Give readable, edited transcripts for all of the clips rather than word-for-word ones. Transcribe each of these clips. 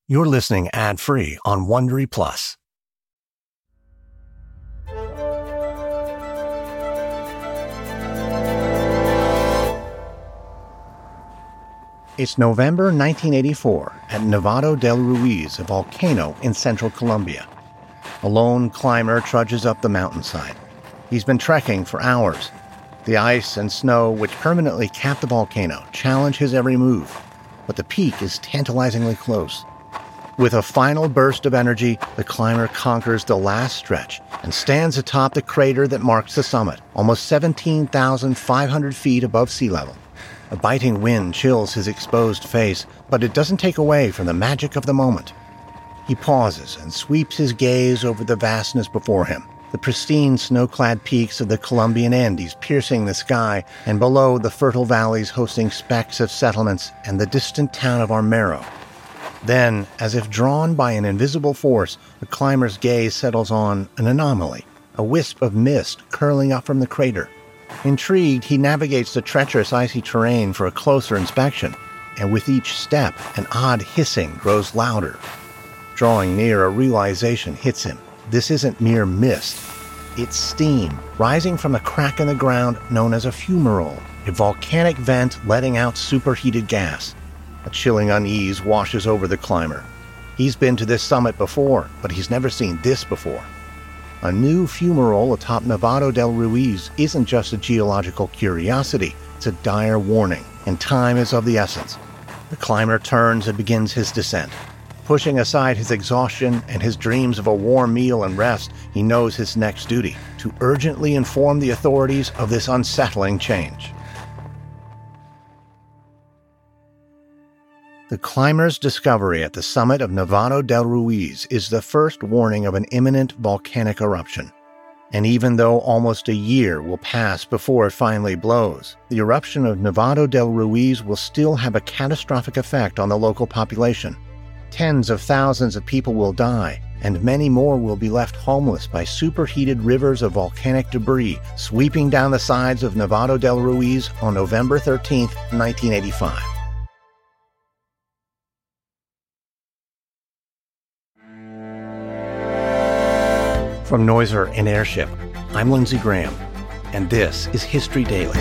You're listening ad-free on Wondery Plus. It's November 1984 at Nevado del Ruiz, a volcano in central Colombia. A lone climber trudges up the mountainside. He's been trekking for hours. The ice and snow which permanently cap the volcano challenge his every move, but the peak is tantalizingly close. With a final burst of energy, the climber conquers the last stretch and stands atop the crater that marks the summit, almost 17,500 feet above sea level. A biting wind chills his exposed face, but it doesn't take away from the magic of the moment. He pauses and sweeps his gaze over the vastness before him, the pristine snow-clad peaks of the Colombian Andes piercing the sky, and below the fertile valleys hosting specks of settlements and the distant town of Armero. Then, as if drawn by an invisible force, the climber's gaze settles on an anomaly, a wisp of mist curling up from the crater. Intrigued, he navigates the treacherous icy terrain for a closer inspection, and with each step, an odd hissing grows louder. Drawing near, a realization hits him. This isn't mere mist. It's steam, rising from a crack in the ground known as a fumarole, a volcanic vent letting out superheated gas. A chilling unease washes over the climber. He's been to this summit before, but he's never seen this before. A new fumarole atop Nevado del Ruiz isn't just a geological curiosity, it's a dire warning, and time is of the essence. The climber turns and begins his descent. Pushing aside his exhaustion and his dreams of a warm meal and rest, he knows his next duty, to urgently inform the authorities of this unsettling change. The climber's discovery at the summit of Nevado del Ruiz is the first warning of an imminent volcanic eruption. And even though almost a year will pass before it finally blows, the eruption of Nevado del Ruiz will still have a catastrophic effect on the local population. Tens of thousands of people will die, and many more will be left homeless by superheated rivers of volcanic debris sweeping down the sides of Nevado del Ruiz on November 13, 1985. From Noiser and Airship, I'm Lindsey Graham, and this is History Daily.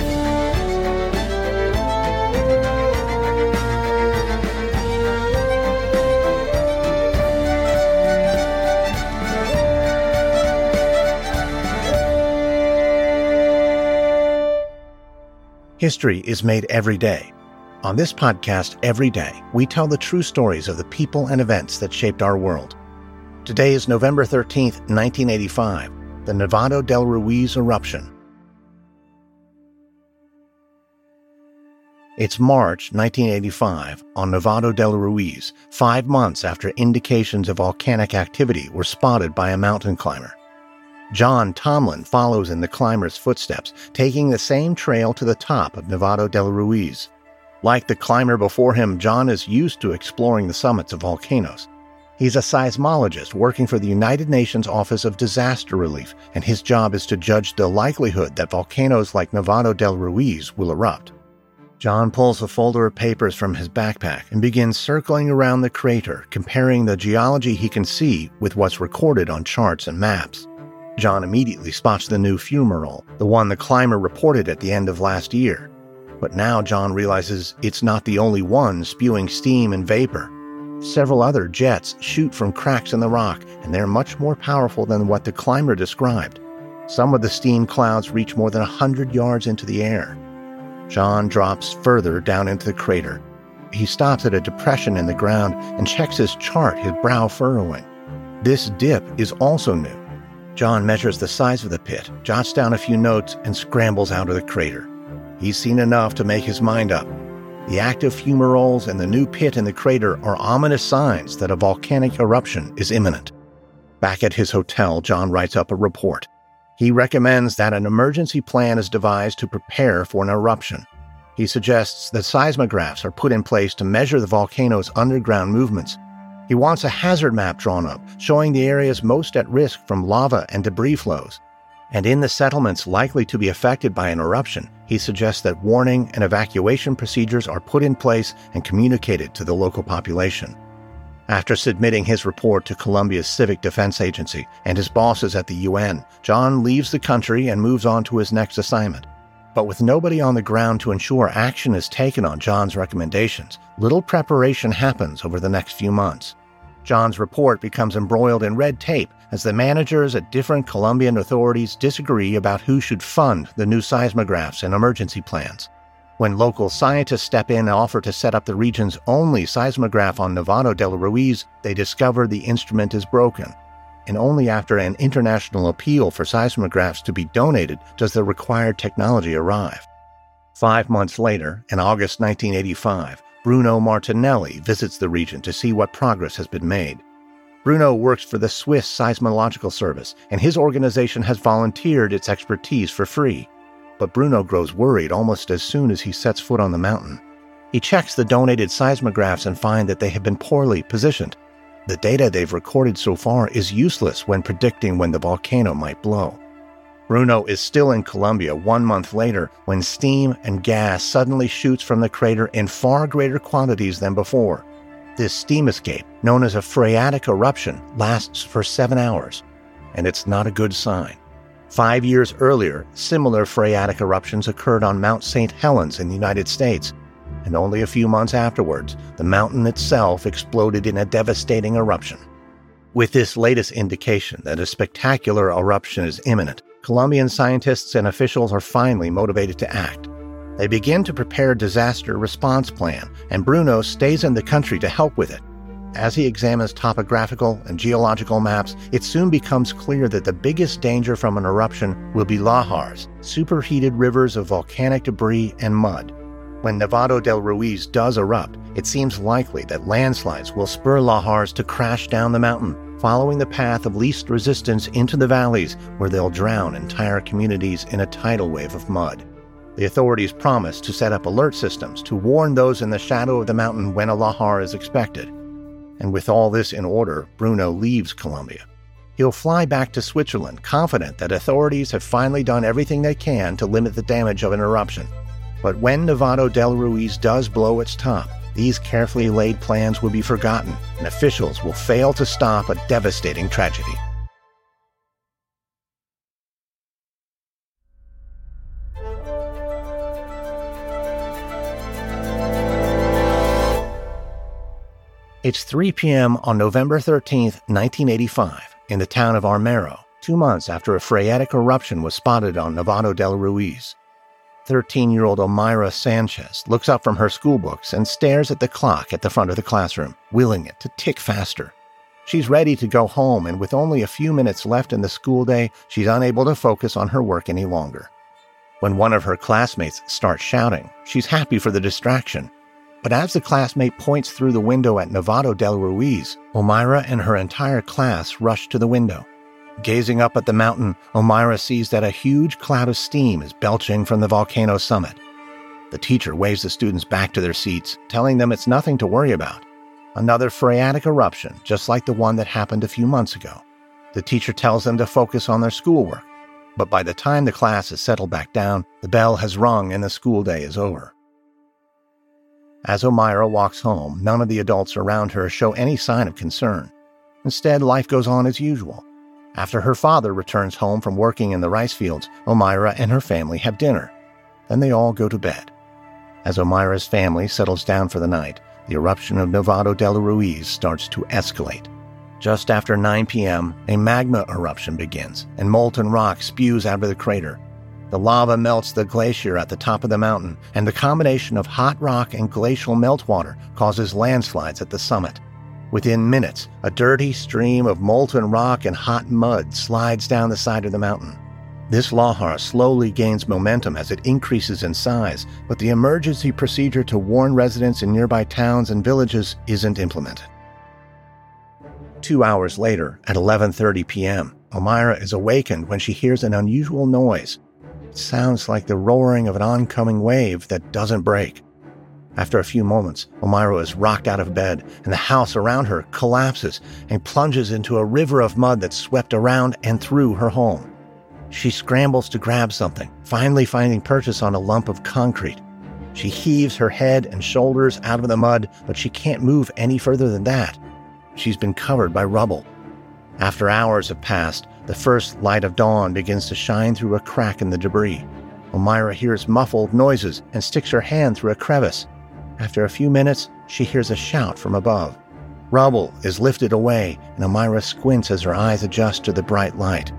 History is made every day. On this podcast, every day, we tell the true stories of the people and events that shaped our world. Today is November 13th, 1985, the Nevado del Ruiz eruption. It's March 1985 on Nevado del Ruiz, 5 months after indications of volcanic activity were spotted by a mountain climber. John Tomlin follows in the climber's footsteps, taking the same trail to the top of Nevado del Ruiz. Like the climber before him, John is used to exploring the summits of volcanoes. He's a seismologist working for the United Nations Office of Disaster Relief, and his job is to judge the likelihood that volcanoes like Nevado del Ruiz will erupt. John pulls a folder of papers from his backpack and begins circling around the crater, comparing the geology he can see with what's recorded on charts and maps. John immediately spots the new fumarole, the one the climber reported at the end of last year. But now John realizes it's not the only one spewing steam and vapor. Several other jets shoot from cracks in the rock, and they're much more powerful than what the climber described. Some of the steam clouds reach more than 100 yards into the air. John drops further down into the crater. He stops at a depression in the ground and checks his chart, his brow furrowing. This dip is also new. John measures the size of the pit, jots down a few notes, and scrambles out of the crater. He's seen enough to make his mind up. The active fumaroles and the new pit in the crater are ominous signs that a volcanic eruption is imminent. Back at his hotel, John writes up a report. He recommends that an emergency plan is devised to prepare for an eruption. He suggests that seismographs are put in place to measure the volcano's underground movements. He wants a hazard map drawn up, showing the areas most at risk from lava and debris flows. And in the settlements likely to be affected by an eruption, he suggests that warning and evacuation procedures are put in place and communicated to the local population. After submitting his report to Colombia's Civic Defense Agency and his bosses at the UN, John leaves the country and moves on to his next assignment. But with nobody on the ground to ensure action is taken on John's recommendations, little preparation happens over the next few months. John's report becomes embroiled in red tape as the managers at different Colombian authorities disagree about who should fund the new seismographs and emergency plans. When local scientists step in and offer to set up the region's only seismograph on Nevado del Ruiz, they discover the instrument is broken. And only after an international appeal for seismographs to be donated does the required technology arrive. 5 months later, in August 1985, Bruno Martinelli visits the region to see what progress has been made. Bruno works for the Swiss Seismological Service, and his organization has volunteered its expertise for free. But Bruno grows worried almost as soon as he sets foot on the mountain. He checks the donated seismographs and finds that they have been poorly positioned. The data they've recorded so far is useless when predicting when the volcano might blow. Bruno is still in Colombia 1 month later when steam and gas suddenly shoots from the crater in far greater quantities than before. This steam escape, known as a phreatic eruption, lasts for 7 hours, and it's not a good sign. 5 years earlier, similar phreatic eruptions occurred on Mount St. Helens in the United States, and only a few months afterwards, the mountain itself exploded in a devastating eruption. With this latest indication that a spectacular eruption is imminent, Colombian scientists and officials are finally motivated to act. They begin to prepare a disaster response plan, and Bruno stays in the country to help with it. As he examines topographical and geological maps, it soon becomes clear that the biggest danger from an eruption will be lahars, superheated rivers of volcanic debris and mud. When Nevado del Ruiz does erupt, it seems likely that landslides will spur lahars to crash down the mountain, following the path of least resistance into the valleys where they'll drown entire communities in a tidal wave of mud. The authorities promise to set up alert systems to warn those in the shadow of the mountain when a lahar is expected. And with all this in order, Bruno leaves Colombia. He'll fly back to Switzerland, confident that authorities have finally done everything they can to limit the damage of an eruption. But when Nevado del Ruiz does blow its top, these carefully laid plans will be forgotten, and officials will fail to stop a devastating tragedy. It's 3 p.m. on November 13, 1985, in the town of Armero, 2 months after a phreatic eruption was spotted on Nevado del Ruiz. 13-year-old Omaira Sanchez looks up from her schoolbooks and stares at the clock at the front of the classroom, willing it to tick faster. She's ready to go home, and with only a few minutes left in the school day, she's unable to focus on her work any longer. When one of her classmates starts shouting, she's happy for the distraction. But as the classmate points through the window at Nevado del Ruiz, Omaira and her entire class rush to the window. Gazing up at the mountain, Omaira sees that a huge cloud of steam is belching from the volcano summit. The teacher waves the students back to their seats, telling them it's nothing to worry about. Another phreatic eruption, just like the one that happened a few months ago. The teacher tells them to focus on their schoolwork. But by the time the class is settled back down, the bell has rung and the school day is over. As Omaira walks home, none of the adults around her show any sign of concern. Instead, life goes on as usual. After her father returns home from working in the rice fields, Omaira and her family have dinner. Then they all go to bed. As Omaira's family settles down for the night, the eruption of Nevado del Ruiz starts to escalate. Just after 9 p.m., a magma eruption begins, and molten rock spews out of the crater. The lava melts the glacier at the top of the mountain, and the combination of hot rock and glacial meltwater causes landslides at the summit. Within minutes, a dirty stream of molten rock and hot mud slides down the side of the mountain. This lahar slowly gains momentum as it increases in size, but the emergency procedure to warn residents in nearby towns and villages isn't implemented. 2 hours later, at 11:30 p.m., Omaira is awakened when she hears an unusual noise. It sounds like the roaring of an oncoming wave that doesn't break. After a few moments, Omaira is rocked out of bed, and the house around her collapses and plunges into a river of mud that swept around and through her home. She scrambles to grab something, finally finding purchase on a lump of concrete. She heaves her head and shoulders out of the mud, but she can't move any further than that. she's been covered by rubble. After hours have passed, the first light of dawn begins to shine through a crack in the debris. Elmira hears muffled noises and sticks her hand through a crevice. After a few minutes, she hears a shout from above. Rubble is lifted away, and Elmira squints as her eyes adjust to the bright light.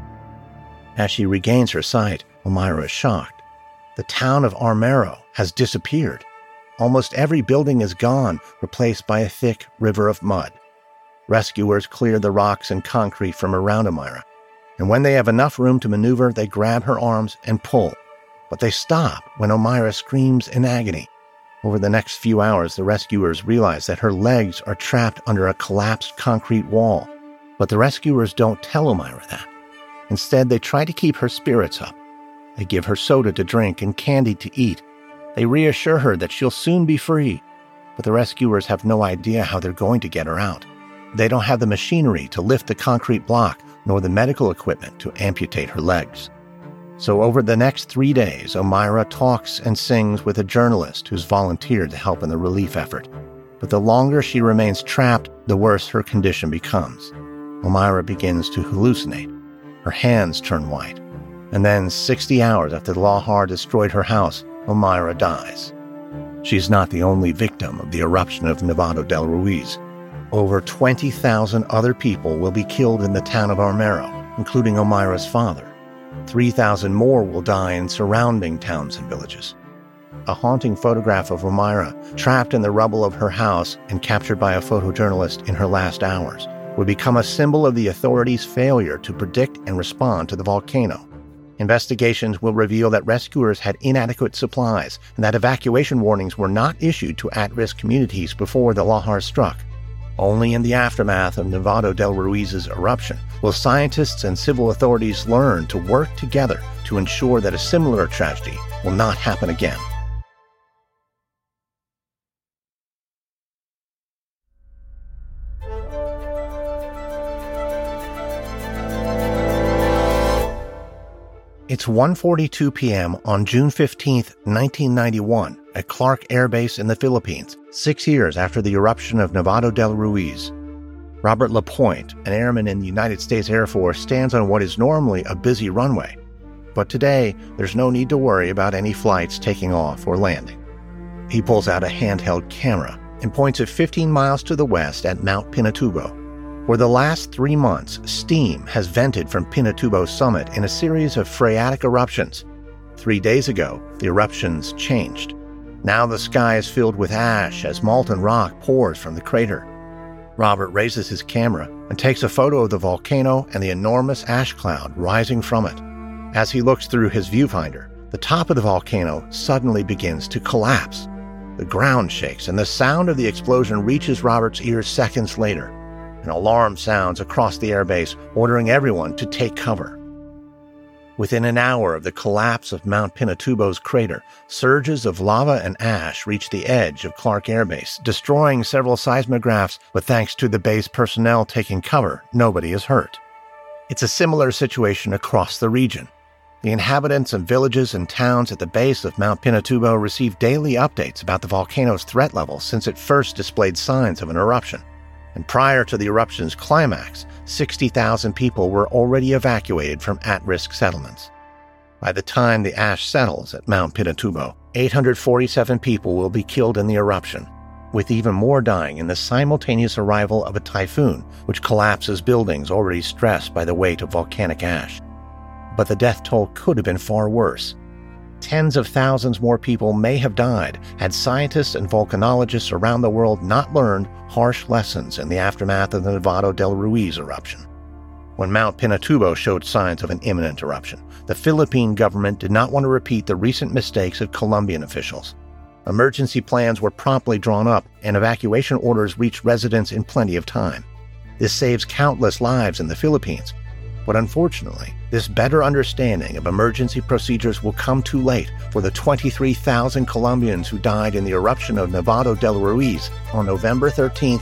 As she regains her sight, Elmira is shocked. The town of Armero has disappeared. Almost every building is gone, replaced by a thick river of mud. Rescuers clear the rocks and concrete from around Elmira, and when they have enough room to maneuver, they grab her arms and pull. But they stop when Elmira screams in agony. Over the next few hours, the rescuers realize that her legs are trapped under a collapsed concrete wall. But the rescuers don't tell Elmira that. Instead, they try to keep her spirits up. They give her soda to drink and candy to eat. They reassure her that she'll soon be free. But the rescuers have no idea how they're going to get her out. They don't have the machinery to lift the concrete block, nor the medical equipment to amputate her legs. So over the next 3 days, Elmira talks and sings with a journalist who's volunteered to help in the relief effort. But the longer she remains trapped, the worse her condition becomes. Elmira begins to hallucinate. Her hands turn white. And then, 60 hours after the Lahar destroyed her house, Elmira dies. She's not the only victim of the eruption of Nevado del Ruiz. Over 20,000 other people will be killed in the town of Armero, including Elmira's father. 3,000 more will die in surrounding towns and villages. A haunting photograph of Elmira, trapped in the rubble of her house and captured by a photojournalist in her last hours, would become a symbol of the authorities' failure to predict and respond to the volcano. Investigations will reveal that rescuers had inadequate supplies and that evacuation warnings were not issued to at-risk communities before the Lahar struck. Only in the aftermath of Nevado del Ruiz's eruption will scientists and civil authorities learn to work together to ensure that a similar tragedy will not happen again. It's 1:42 p.m. on June 15, 1991, at Clark Air Base in the Philippines, 6 years after the eruption of Nevado del Ruiz. Robert LaPointe, an airman in the United States Air Force, stands on what is normally a busy runway. But today, there's no need to worry about any flights taking off or landing. He pulls out a handheld camera and points it 15 miles to the west at Mount Pinatubo. For the last 3 months, steam has vented from Pinatubo's summit in a series of phreatic eruptions. 3 days ago, the eruptions changed. Now the sky is filled with ash as molten rock pours from the crater. Robert raises his camera and takes a photo of the volcano and the enormous ash cloud rising from it. As he looks through his viewfinder, the top of the volcano suddenly begins to collapse. The ground shakes and the sound of the explosion reaches Robert's ears seconds later. An alarm sounds across the airbase, ordering everyone to take cover. Within an hour of the collapse of Mount Pinatubo's crater, surges of lava and ash reach the edge of Clark Air Base, destroying several seismographs, but thanks to the base personnel taking cover, nobody is hurt. It's a similar situation across the region. The inhabitants of villages and towns at the base of Mount Pinatubo receive daily updates about the volcano's threat level since it first displayed signs of an eruption. And prior to the eruption's climax, 60,000 people were already evacuated from at-risk settlements. By the time the ash settles at Mount Pinatubo, 847 people will be killed in the eruption, with even more dying in the simultaneous arrival of a typhoon, which collapses buildings already stressed by the weight of volcanic ash. But the death toll could have been far worse. Tens of thousands more people may have died had scientists and volcanologists around the world not learned harsh lessons in the aftermath of the Nevado del Ruiz eruption. When Mount Pinatubo showed signs of an imminent eruption, the Philippine government did not want to repeat the recent mistakes of Colombian officials. Emergency plans were promptly drawn up, and evacuation orders reached residents in plenty of time. This saves countless lives in the Philippines. But unfortunately, this better understanding of emergency procedures will come too late for the 23,000 Colombians who died in the eruption of Nevado del Ruiz on November 13,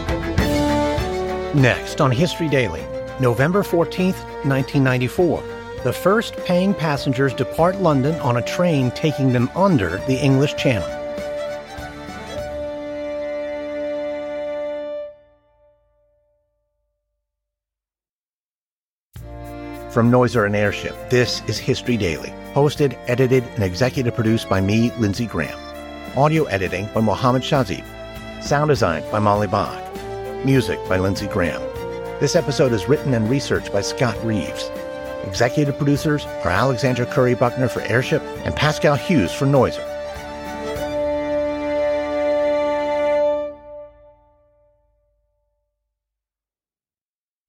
1985. Next on History Daily, November 14, 1994, The first paying passengers depart London on a train taking them under the English Channel. From Noiser and Airship, this is History Daily, hosted, edited, and executive produced by me, Lindsey Graham. Audio editing by Mohammed Shazib. Sound design by Molly Bach. Music by Lindsey Graham. This episode is written and researched by Scott Reeves. Executive producers are Alexandra Curry Buckner for Airship and Pascal Hughes for Noiser.